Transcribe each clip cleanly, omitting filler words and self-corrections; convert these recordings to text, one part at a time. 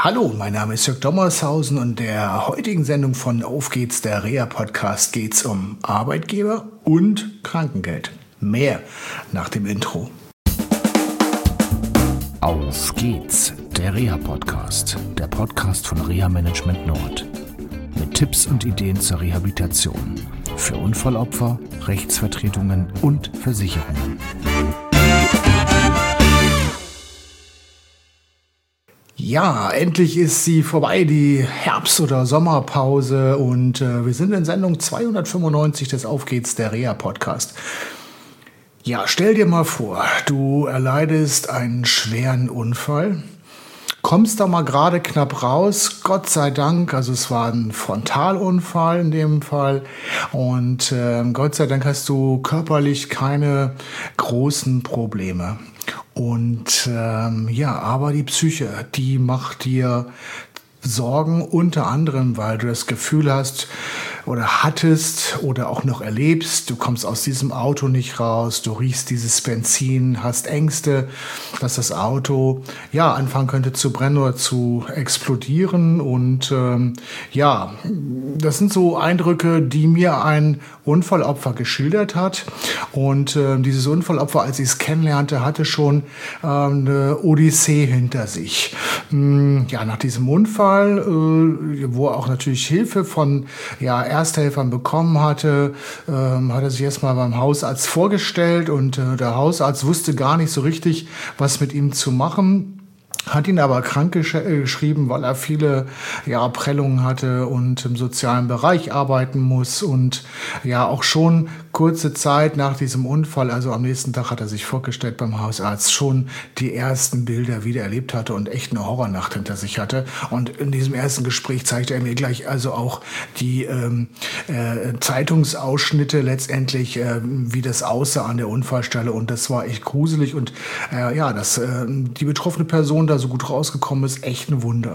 Hallo, mein Name ist Jörg Dommershausen und in der heutigen Sendung von Auf geht's, der Reha-Podcast, geht's um Arbeitgeber und Krankengeld. Mehr nach dem Intro. Auf geht's, der Reha-Podcast, der Podcast von Reha Management Nord. Mit Tipps und Ideen zur Rehabilitation für Unfallopfer, Rechtsvertretungen und Versicherungen. Ja, endlich ist sie vorbei, die Herbst- oder Sommerpause, und wir sind in Sendung 295 des Auf geht's, der Reha-Podcast. Ja, stell dir mal vor, du erleidest einen schweren Unfall, kommst da mal gerade knapp raus, Gott sei Dank, also es war ein Frontalunfall in dem Fall, und Gott sei Dank hast du körperlich keine großen Probleme. Und aber die Psyche, die macht dir Sorgen, unter anderem, weil du das Gefühl hast oder hattest oder auch noch erlebst, du kommst aus diesem Auto nicht raus, du riechst dieses Benzin, hast Ängste, dass das Auto anfangen könnte zu brennen oder zu explodieren. Und das sind so Eindrücke, die mir ein Unfallopfer geschildert hat. Und dieses Unfallopfer, als ich es kennenlernte, hatte schon eine Odyssee hinter sich. Nach diesem Unfall, wo er auch natürlich Hilfe von Ersthelfern bekommen hatte, hat er sich erstmal beim Hausarzt vorgestellt, und der Hausarzt wusste gar nicht so richtig, was mit ihm zu machen. Hat ihn aber krank geschrieben, weil er viele Prellungen hatte und im sozialen Bereich arbeiten muss, und auch schon kurze Zeit nach diesem Unfall, also am nächsten Tag hat er sich vorgestellt beim Hausarzt, schon die ersten Bilder wieder erlebt hatte und echt eine Horrornacht hinter sich hatte. Und in diesem ersten Gespräch zeigte er mir gleich also auch die Zeitungsausschnitte letztendlich, wie das aussah an der Unfallstelle, und das war echt gruselig, und dass die betroffene Person da so gut rausgekommen ist, echt ein Wunder.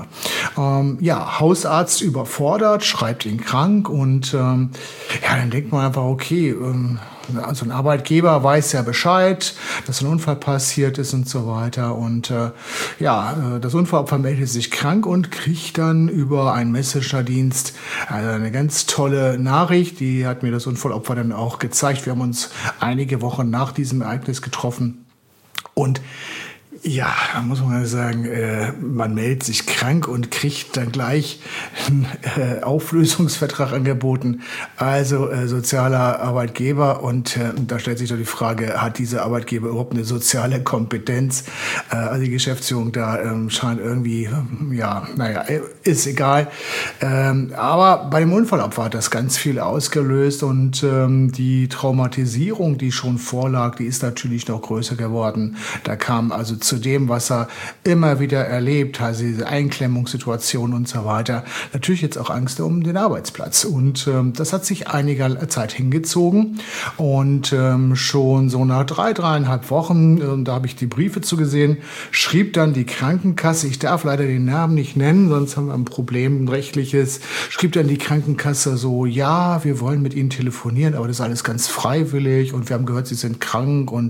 Hausarzt überfordert, schreibt ihn krank, und dann denkt man einfach, okay, also ein Arbeitgeber weiß ja Bescheid, dass ein Unfall passiert ist und so weiter, und das Unfallopfer meldet sich krank und kriegt dann über einen Messenger-Dienst eine ganz tolle Nachricht, die hat mir das Unfallopfer dann auch gezeigt. Wir haben uns einige Wochen nach diesem Ereignis getroffen, und da muss man sagen, man meldet sich krank und kriegt dann gleich einen Auflösungsvertrag angeboten, also sozialer Arbeitgeber, und da stellt sich doch die Frage, hat dieser Arbeitgeber überhaupt eine soziale Kompetenz? Also die Geschäftsführung da scheint irgendwie, ist egal. Aber bei dem Unfallopfer hat das ganz viel ausgelöst, und die Traumatisierung, die schon vorlag, die ist natürlich noch größer geworden. Da kam also zu dem, was er immer wieder erlebt, also diese Einklemmungssituation und so weiter, natürlich jetzt auch Angst um den Arbeitsplatz. Und das hat sich einiger Zeit hingezogen, und schon so nach 3,5 Wochen, da habe ich die Briefe zugesehen, schrieb dann die Krankenkasse, ich darf leider den Namen nicht nennen, sonst haben wir ein Problem, ein rechtliches, schrieb dann die Krankenkasse so, ja, wir wollen mit Ihnen telefonieren, aber das ist alles ganz freiwillig, und wir haben gehört, Sie sind krank, und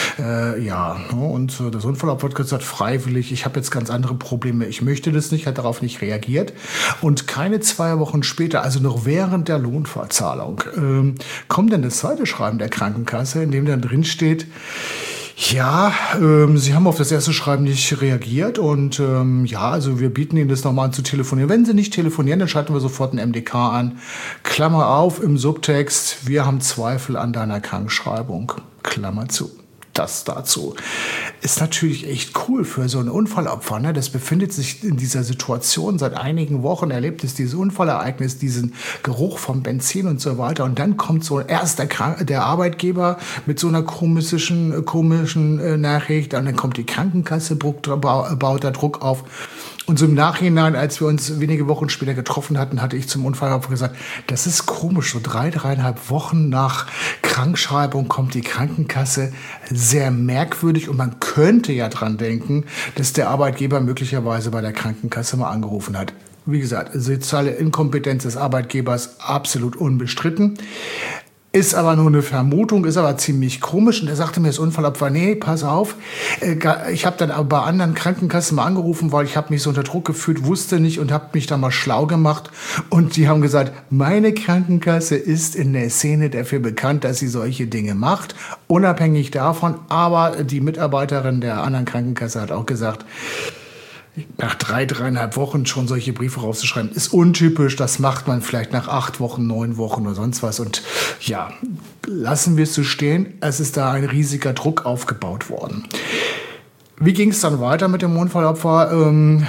das Unfallopfer hat gesagt, freiwillig, ich habe jetzt ganz andere Probleme, ich möchte das nicht, hat darauf nicht reagiert. Und keine 2 Wochen später, also noch während der Lohnfortzahlung, kommt dann das zweite Schreiben der Krankenkasse, in dem dann drin steht, Sie haben auf das erste Schreiben nicht reagiert, und also wir bieten Ihnen das nochmal an zu telefonieren. Wenn Sie nicht telefonieren, dann schalten wir sofort ein MDK an. Klammer auf, im Subtext, wir haben Zweifel an deiner Krankschreibung. Klammer zu. Das dazu. Ist natürlich echt cool für so ein Unfallopfer, ne? Das befindet sich in dieser Situation seit einigen Wochen, erlebt es dieses Unfallereignis, diesen Geruch vom Benzin und so weiter, und dann kommt so erst der Arbeitgeber mit so einer komischen Nachricht, und dann kommt die Krankenkasse, baut da Druck auf. Und so im Nachhinein, als wir uns wenige Wochen später getroffen hatten, hatte ich zum Unfallopfer gesagt, das ist komisch, so 3,5 Wochen nach Krankschreibung kommt die Krankenkasse, sehr merkwürdig, und man könnte ja dran denken, dass der Arbeitgeber möglicherweise bei der Krankenkasse mal angerufen hat. Wie gesagt, soziale Inkompetenz des Arbeitgebers absolut unbestritten. Ist aber nur eine Vermutung, ist aber ziemlich komisch. Und er sagte mir, das Unfallopfer, nee, pass auf. Ich habe dann aber bei anderen Krankenkassen mal angerufen, weil ich habe mich so unter Druck gefühlt, wusste nicht und habe mich da mal schlau gemacht. Und die haben gesagt, meine Krankenkasse ist in der Szene dafür bekannt, dass sie solche Dinge macht. Unabhängig davon, aber die Mitarbeiterin der anderen Krankenkasse hat auch gesagt, nach 3,5 Wochen schon solche Briefe rauszuschreiben, ist untypisch. Das macht man vielleicht nach 8 Wochen, 9 Wochen oder sonst was. Und ja, lassen wir es so stehen. Es ist da ein riesiger Druck aufgebaut worden. Wie ging es dann weiter mit dem Unfallopfer?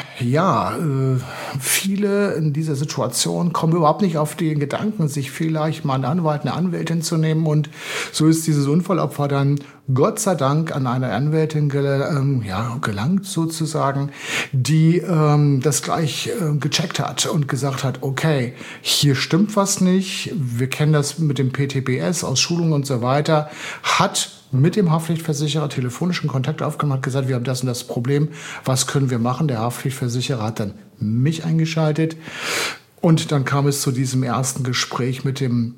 Viele in dieser Situation kommen überhaupt nicht auf den Gedanken, sich vielleicht mal einen Anwalt, eine Anwältin zu nehmen. Und so ist dieses Unfallopfer dann Gott sei Dank an eine Anwältin gelangt sozusagen, die das gleich gecheckt hat und gesagt hat, okay, hier stimmt was nicht. Wir kennen das mit dem PTBS aus Schulungen und so weiter. Hat mit dem Haftpflichtversicherer telefonischen Kontakt aufgenommen, hat gesagt, wir haben das und das Problem, was können wir machen? Der Haftpflichtversicherer hat dann mich eingeschaltet und dann kam es zu diesem ersten Gespräch mit dem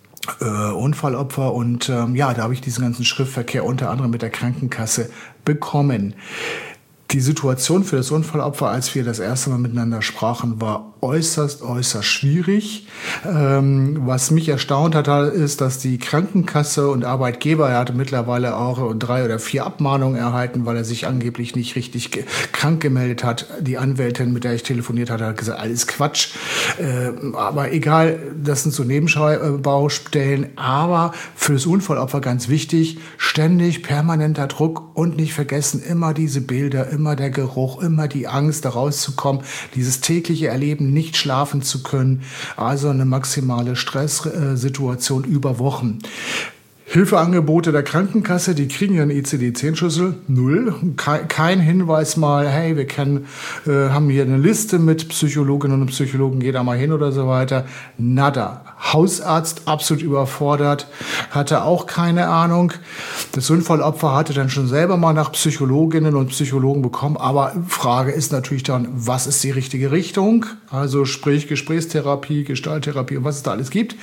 Unfallopfer und da habe ich diesen ganzen Schriftverkehr unter anderem mit der Krankenkasse bekommen. Die Situation für das Unfallopfer, als wir das erste Mal miteinander sprachen, war äußerst schwierig. Was mich erstaunt hat, ist, dass die Krankenkasse und Arbeitgeber, er hatte mittlerweile auch 3 oder 4 Abmahnungen erhalten, weil er sich angeblich nicht richtig krank gemeldet hat. Die Anwältin, mit der ich telefoniert hatte, hat gesagt, alles Quatsch. Aber egal, das sind so Nebenbaustellen. Aber für das Unfallopfer ganz wichtig, ständig permanenter Druck und nicht vergessen, immer diese Bilder, immer der Geruch, immer die Angst, da rauszukommen, dieses tägliche Erleben, nicht schlafen zu können. Also eine maximale Stresssituation über Wochen. Hilfeangebote der Krankenkasse, die kriegen ja einen ICD-10-Schlüssel, 0. Kein Hinweis mal, hey, wir haben hier eine Liste mit Psychologinnen und Psychologen, geht da mal hin oder so weiter. Nada. Hausarzt absolut überfordert, hatte auch keine Ahnung. Das Unfallopfer hatte dann schon selber mal nach Psychologinnen und Psychologen bekommen, aber Frage ist natürlich dann, was ist die richtige Richtung? Also sprich Gesprächstherapie, Gestalttherapie und was es da alles gibt.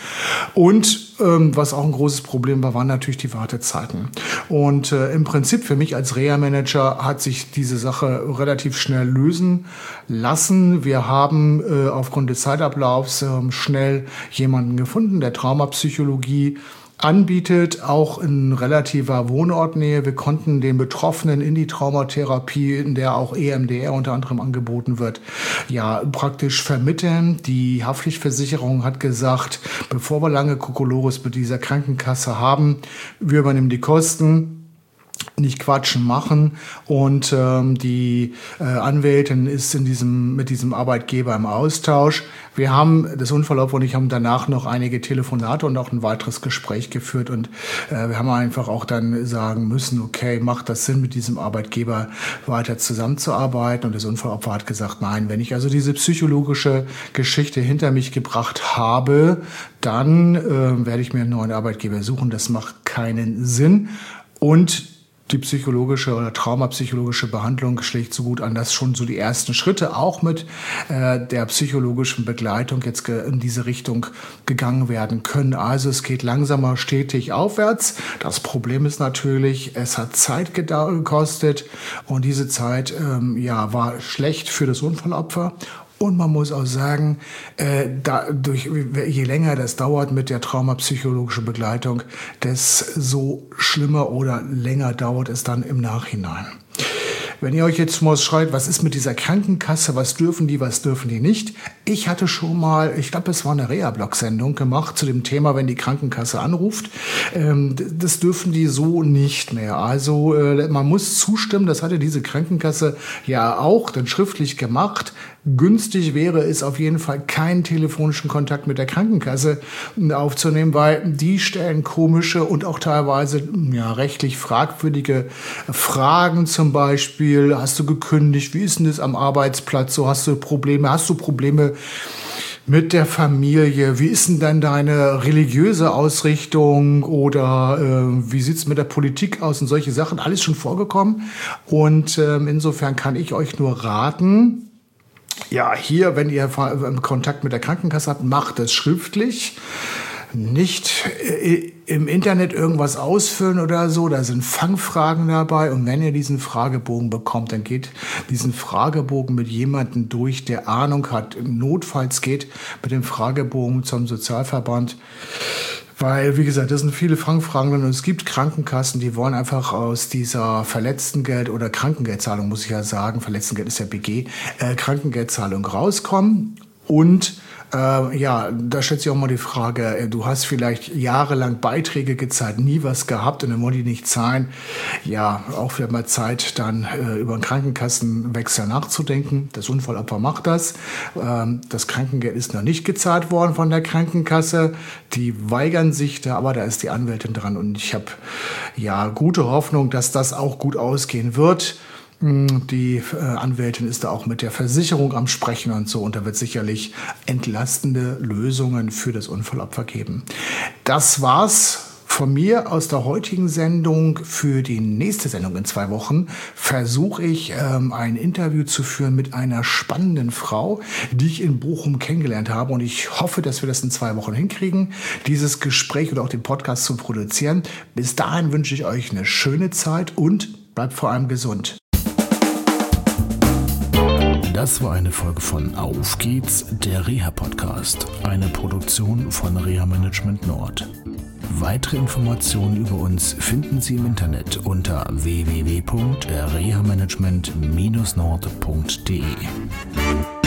Und was auch ein großes Problem war, waren natürlich die Wartezeiten. Und im Prinzip für mich als Reha-Manager hat sich diese Sache relativ schnell lösen lassen. Wir haben aufgrund des Zeitablaufs schnell jemanden gefunden, der Traumapsychologie anbietet, auch in relativer Wohnortnähe. Wir konnten den Betroffenen in die Traumatherapie, in der auch EMDR unter anderem angeboten wird, praktisch vermitteln. Die Haftpflichtversicherung hat gesagt, bevor wir lange Kokolores mit dieser Krankenkasse haben, wir übernehmen die Kosten. Nicht quatschen, machen. Und die Anwältin ist mit diesem Arbeitgeber im Austausch. Wir haben, das Unfallopfer und ich haben danach noch einige Telefonate und auch ein weiteres Gespräch geführt. Und wir haben einfach auch dann sagen müssen, okay, macht das Sinn, mit diesem Arbeitgeber weiter zusammenzuarbeiten? Und das Unfallopfer hat gesagt, nein, wenn ich also diese psychologische Geschichte hinter mich gebracht habe, dann werde ich mir einen neuen Arbeitgeber suchen. Das macht keinen Sinn. Und die psychologische oder traumapsychologische Behandlung schlägt so gut an, dass schon so die ersten Schritte auch mit der psychologischen Begleitung jetzt in diese Richtung gegangen werden können. Also es geht langsamer stetig aufwärts. Das Problem ist natürlich, es hat Zeit gekostet und diese Zeit war schlecht für das Unfallopfer. Und man muss auch sagen, je länger das dauert mit der traumapsychologischen Begleitung, desto schlimmer oder länger dauert es dann im Nachhinein. Wenn ihr euch jetzt mal schreibt, was ist mit dieser Krankenkasse, was dürfen die nicht? Ich hatte schon mal, ich glaube, es war eine Reha-Blog-Sendung gemacht zu dem Thema, wenn die Krankenkasse anruft. Das dürfen die so nicht mehr. Also man muss zustimmen, das hatte diese Krankenkasse ja auch dann schriftlich gemacht. Günstig wäre es auf jeden Fall, keinen telefonischen Kontakt mit der Krankenkasse aufzunehmen, weil die stellen komische und auch teilweise rechtlich fragwürdige Fragen, zum Beispiel, hast du gekündigt, wie ist denn das am Arbeitsplatz, so hast du Probleme mit der Familie, wie ist denn dann deine religiöse Ausrichtung oder wie sieht's mit der Politik aus und solche Sachen, alles schon vorgekommen und insofern kann ich euch nur raten, hier, wenn ihr Kontakt mit der Krankenkasse habt, macht es schriftlich. nicht im Internet irgendwas ausfüllen oder so. Da sind Fangfragen dabei. Und wenn ihr diesen Fragebogen bekommt, dann geht diesen Fragebogen mit jemandem durch, der Ahnung hat. Notfalls geht mit dem Fragebogen zum Sozialverband. Weil, wie gesagt, das sind viele Fangfragen und es gibt Krankenkassen, die wollen einfach aus dieser Verletztengeld- oder Krankengeldzahlung, muss ich ja sagen, Verletztengeld ist ja BG, Krankengeldzahlung rauskommen. Und da stellt sich auch mal die Frage, du hast vielleicht jahrelang Beiträge gezahlt, nie was gehabt und dann wollen die nicht zahlen. Ja, auch wieder mal Zeit, dann über einen Krankenkassenwechsel nachzudenken. Das Unfallopfer macht das. Das Krankengeld ist noch nicht gezahlt worden von der Krankenkasse. Die weigern sich da, aber da ist die Anwältin dran und ich habe gute Hoffnung, dass das auch gut ausgehen wird. Die Anwältin ist da auch mit der Versicherung am Sprechen und so und da wird sicherlich entlastende Lösungen für das Unfallopfer geben. Das war's von mir aus der heutigen Sendung. Für die nächste Sendung in 2 Wochen versuche ich ein Interview zu führen mit einer spannenden Frau, die ich in Bochum kennengelernt habe und ich hoffe, dass wir das in 2 Wochen hinkriegen, dieses Gespräch oder auch den Podcast zu produzieren. Bis dahin wünsche ich euch eine schöne Zeit und bleibt vor allem gesund. Das war eine Folge von Auf geht's, der Reha-Podcast, eine Produktion von Reha Management Nord. Weitere Informationen über uns finden Sie im Internet unter www.rehamanagement-nord.de.